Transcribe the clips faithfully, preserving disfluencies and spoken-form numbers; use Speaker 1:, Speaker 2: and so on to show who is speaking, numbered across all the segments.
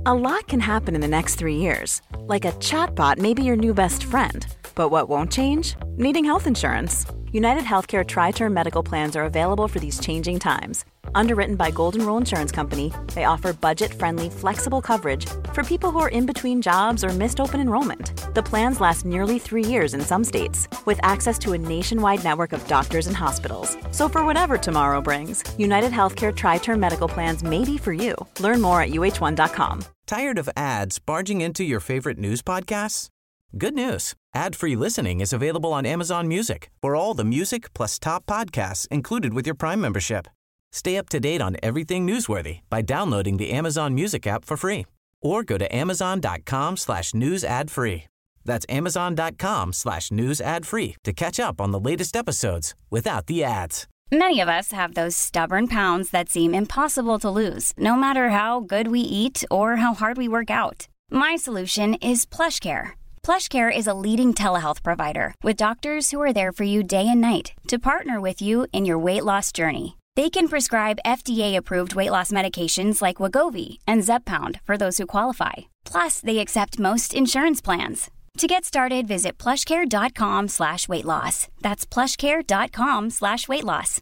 Speaker 1: A lot can happen in the next three years. Like a chatbot may be your new best friend. But what won't change? Needing health insurance. United Healthcare Tri-Term Medical Plans are available for these changing times. Underwritten by Golden Rule Insurance Company, they offer budget-friendly, flexible coverage for people who are in between jobs or missed open enrollment. The plans last nearly three years in some states, with access to a nationwide network of doctors and hospitals. So for whatever tomorrow brings, United Healthcare Tri-Term Medical Plans may be for you. Learn more at U H one dot com.
Speaker 2: Tired of ads barging into your favorite news podcasts? Good news. Ad-free listening is available on Amazon Music for all the music plus top podcasts included with your Prime membership. Stay up to date on everything newsworthy by downloading the Amazon Music app for free or go to amazon.com slash news ad free. That's amazon.com slash news ad free to catch up on the latest episodes without the ads.
Speaker 3: Many of us have those stubborn pounds that seem impossible to lose, no matter how good we eat or how hard we work out. My solution is PlushCare. PlushCare is a leading telehealth provider with doctors who are there for you day and night to partner with you in your weight loss journey. They can prescribe F D A-approved weight loss medications like Wegovy and Zepbound for those who qualify. Plus, they accept most insurance plans. To get started, visit plushcare.com slash weight loss. That's plushcare.com slash weight loss.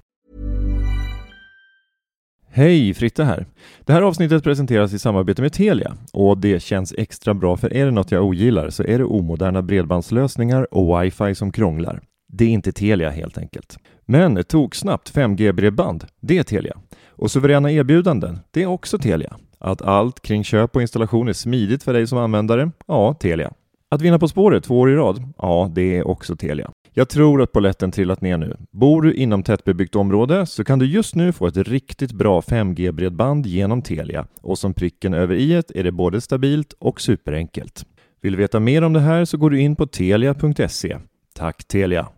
Speaker 4: Hej, Fritte här. Det här avsnittet presenteras i samarbete med Telia och det känns extra bra, för är det något jag ogillar så är det omoderna bredbandslösningar och wifi som krånglar. Det är inte Telia helt enkelt. Men tog snabbt fem G-bredband, det är Telia. Och suveräna erbjudanden, det är också Telia. Att allt kring köp och installation är smidigt för dig som användare, ja, Telia. Att vinna På spåret två år i rad, ja, det är också Telia. Jag tror att polletten trillat ner nu. Bor du inom tättbebyggt område så kan du just nu få ett riktigt bra fem G-bredband genom Telia. Och som pricken över i-et är det både stabilt och superenkelt. Vill du veta mer om det här så går du in på telia punkt se. Tack Telia!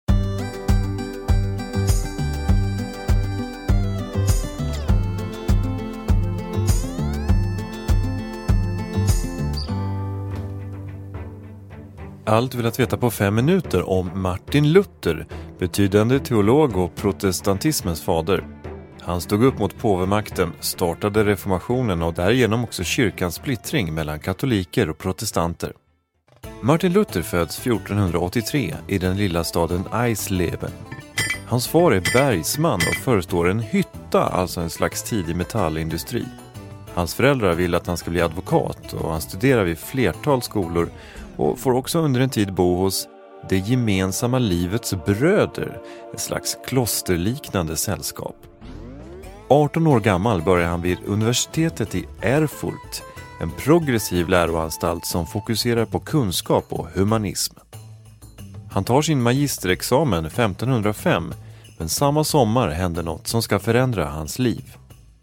Speaker 5: Allt vill att veta på fem minuter om Martin Luther, betydande teolog och protestantismens fader. Han stod upp mot påvemakten, startade reformationen och därigenom också kyrkans splittring mellan katoliker och protestanter. Martin Luther föds fjortonhundraåttiotre i den lilla staden Eisleben. Hans far är bergsman och förestår en hytta, alltså en slags tidig metallindustri. Hans föräldrar vill att han ska bli advokat och han studerar vid flertal skolor och får också under en tid bo hos det gemensamma livets bröder, ett slags klosterliknande sällskap. arton år gammal börjar han vid universitetet i Erfurt, en progressiv läroanstalt som fokuserar på kunskap och humanism. Han tar sin magisterexamen femtonhundrafem, men samma sommar händer något som ska förändra hans liv.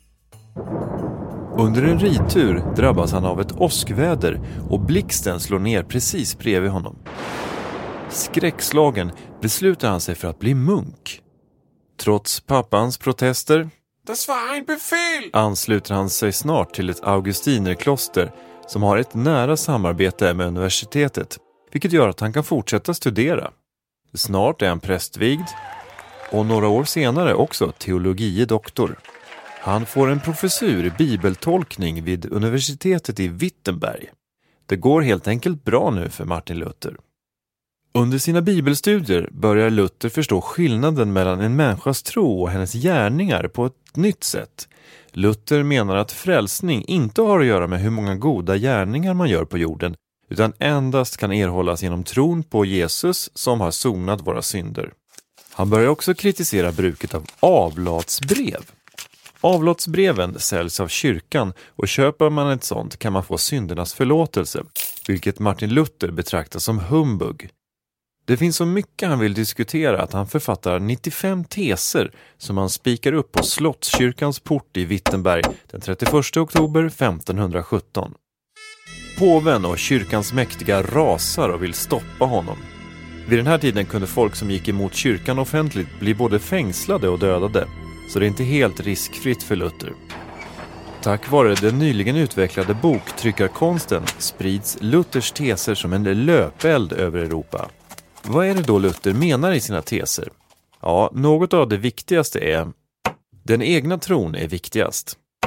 Speaker 5: Under en ridtur drabbas han av ett åskväder och blixten slår ner precis bredvid honom. Skräckslagen beslutar han sig för att bli munk. Trots pappans protester
Speaker 6: Das war ein Befehl!
Speaker 5: ansluter han sig snart till ett augustinerkloster som har ett nära samarbete med universitetet, vilket gör att han kan fortsätta studera. Snart är han prästvigd och några år senare också teologiedoktor. Han får en professur i bibeltolkning vid universitetet i Wittenberg. Det går helt enkelt bra nu för Martin Luther. Under sina bibelstudier börjar Luther förstå skillnaden mellan en människas tro och hennes gärningar på ett nytt sätt. Luther menar att frälsning inte har att göra med hur många goda gärningar man gör på jorden, utan endast kan erhållas genom tron på Jesus som har sonat våra synder. Han börjar också kritisera bruket av avlatsbrev. Avlatsbreven säljs av kyrkan och köper man ett sånt kan man få syndernas förlåtelse, vilket Martin Luther betraktar som humbug. Det finns så mycket han vill diskutera att han författar nittiofem teser som han spikar upp på Slottskyrkans port i Wittenberg den trettioförsta oktober femtonhundrasjutton. Påven och kyrkans mäktiga rasar och vill stoppa honom. Vid den här tiden kunde folk som gick emot kyrkan offentligt bli både fängslade och dödade, så det är inte helt riskfritt för Luther. Tack vare den nyligen utvecklade boktryckarkonsten sprids Luthers teser som en löpeld över Europa. Vad är det då Luther menar i sina teser? Ja, något av det viktigaste är: den egna tron är viktigast.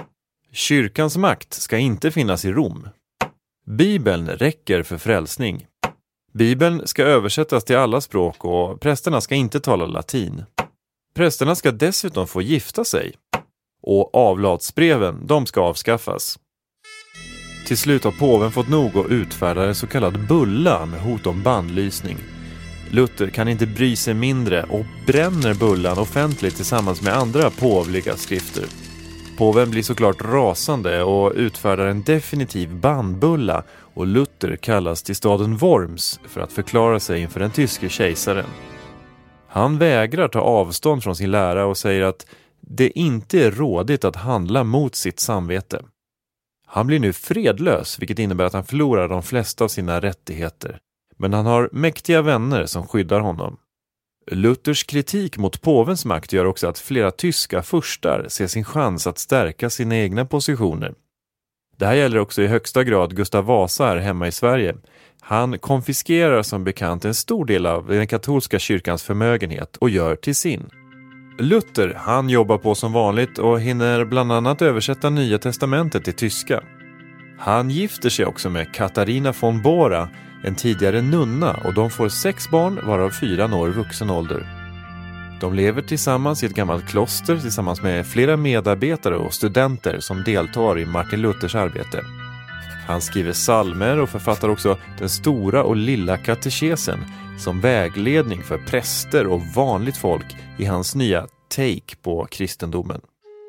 Speaker 5: Kyrkans makt ska inte finnas i Rom. Bibeln räcker för frälsning. Bibeln ska översättas till alla språk och prästerna ska inte tala latin. Prästerna ska dessutom få gifta sig. Och avlatsbreven, de ska avskaffas. Till slut har påven fått nog och utfärdar en så kallad bulla med hot om bannlysning. Luther kan inte bry sig mindre och bränner bullan offentligt tillsammans med andra påvliga skrifter. Påven blir såklart rasande och utfärdar en definitiv bannbulla och Luther kallas till staden Worms för att förklara sig inför den tyske kejsaren. Han vägrar ta avstånd från sin lära och säger att det inte är rådigt att handla mot sitt samvete. Han blir nu fredlös, vilket innebär att han förlorar de flesta av sina rättigheter. Men han har mäktiga vänner som skyddar honom. Luthers kritik mot påvens makt gör också att flera tyska furstar ser sin chans att stärka sina egna positioner. Det här gäller också i högsta grad Gustav Vasa här hemma i Sverige. Han konfiskerar som bekant en stor del av den katolska kyrkans förmögenhet och gör till sin. Luther, han jobbar på som vanligt och hinner bland annat översätta Nya testamentet till tyska. Han gifter sig också med Katarina von Bora, en tidigare nunna, och de får sex barn varav fyra når vuxen ålder. De lever tillsammans i ett gammalt kloster tillsammans med flera medarbetare och studenter som deltar i Martin Luthers arbete. Han skriver psalmer och författar också den stora och lilla katekesen som vägledning för präster och vanligt folk i hans nya take på kristendomen.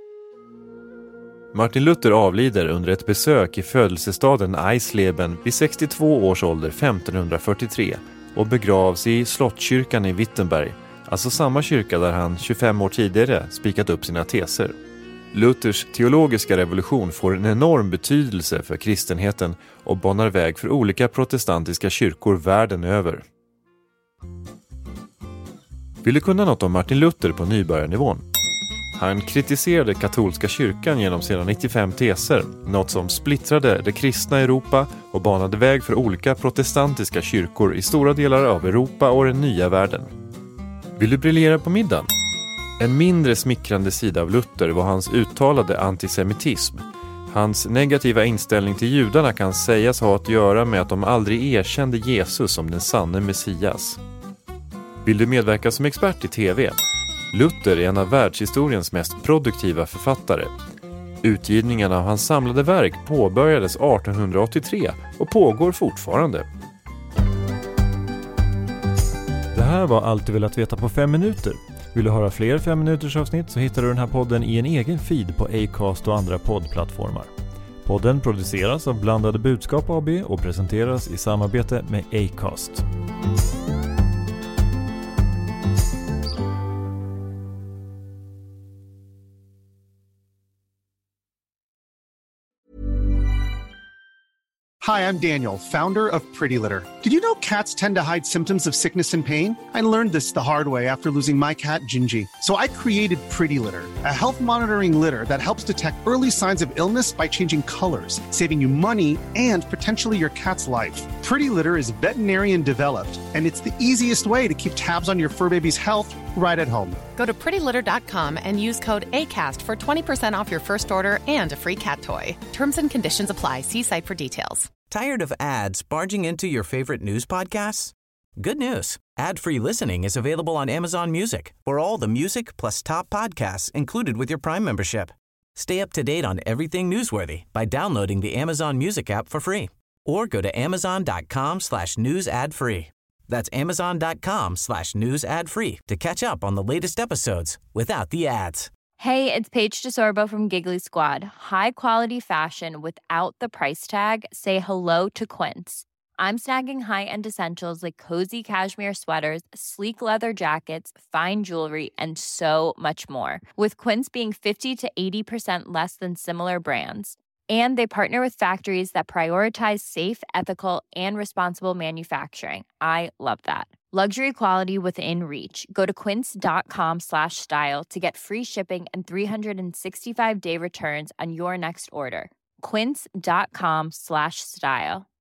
Speaker 5: Martin Luther avlider under ett besök i födelsestaden Eisleben vid sextiotvå års ålder femtonhundrafyrtiotre och begravs i slottskyrkan i Wittenberg, alltså samma kyrka där han tjugofem år tidigare spikat upp sina teser. Luthers teologiska revolution får en enorm betydelse för kristenheten och banar väg för olika protestantiska kyrkor världen över. Vill du kunna något om Martin Luther på nybörjarnivån? Han kritiserade katolska kyrkan genom sina nittiofem teser, något som splittrade det kristna Europa och banade väg för olika protestantiska kyrkor i stora delar av Europa och den nya världen. Vill du briljera på middagen? En mindre smickrande sida av Luther var hans uttalade antisemitism. Hans negativa inställning till judarna kan sägas ha att göra med att de aldrig erkände Jesus som den sanne Messias. Vill du medverka som expert i tv? Luther är en av världshistoriens mest produktiva författare. Utgivningen av hans samlade verk påbörjades artonhundraåttiotre och pågår fortfarande.
Speaker 4: Det här var allt du velat veta på fem minuter. Vill du höra fler fem minuters avsnitt så hittar du den här podden i en egen feed på Acast och andra poddplattformar. Podden produceras av Blandade Budskap A B och presenteras i samarbete med Acast.
Speaker 7: Hi, I'm Daniel, founder of Pretty Litter. Did you know cats tend to hide symptoms of sickness and pain? I learned this the hard way after losing my cat, Gingy. So I created Pretty Litter, a health monitoring litter that helps detect early signs of illness by changing colors, saving you money and potentially your cat's life. Pretty Litter is veterinarian developed, and it's the easiest way to keep tabs on your fur baby's health right at home.
Speaker 8: Go to pretty litter dot com and use code ACAST for twenty percent off your first order and a free cat toy. Terms and conditions apply. See site for details.
Speaker 2: Tired of ads barging into your favorite news podcasts? Good news. Ad-free listening is available on Amazon Music for all the music plus top podcasts included with your Prime membership. Stay up to date on everything newsworthy by downloading the Amazon Music app for free or go to amazon.com slash news ad free. That's amazon.com slash news ad free to catch up on the latest episodes without the ads.
Speaker 9: Hey, it's Paige DeSorbo from Giggly Squad. High quality fashion without the price tag. Say hello to Quince. I'm snagging high-end essentials like cozy cashmere sweaters, sleek leather jackets, fine jewelry, and so much more. With Quince being fifty to eighty percent less than similar brands. And they partner with factories that prioritize safe, ethical, and responsible manufacturing. I love that. Luxury quality within reach. Go to quince.com slash style to get free shipping and three sixty-five day returns on your next order. Quince.com slash style.